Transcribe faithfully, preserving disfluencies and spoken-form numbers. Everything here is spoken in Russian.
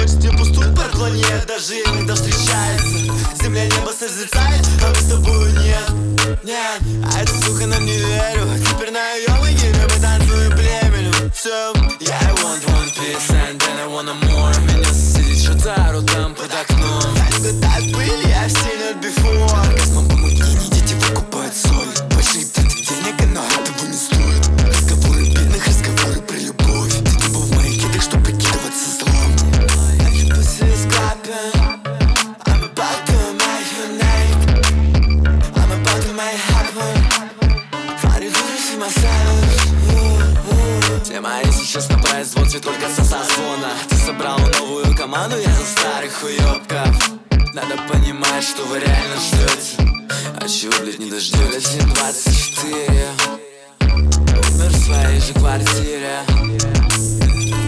почти пустой Пар планет даже иногда встречается. Земля небо созерцает, а мы с тобой нет. Нет, а эта сука нам не верю. Теперь на ее могиле мы танцуем племенем. Все, я I want one piece and then I wanna more. Меня соседит Шотару там под окном. Я не так были, я seen it before. Оргазмом помутнений дети выкупают соль. Большие траты денег, но этого не стоит. Разговоры бедных, разговоры про любовь. Ты не был в моих кедах, чтоб прикидываться злом. Pussy is clapping. I'm about to make you naked. I'm about to make it happen. Funny, who you see my savage? Все мои сейчас на производстве только со созвона. Ты собрал новую команду, я за старых уёбков. Надо понимать, что вы реально ждете. А чего, блядь, не дождётесь? двадцать четыре. Умер в своей же квартире.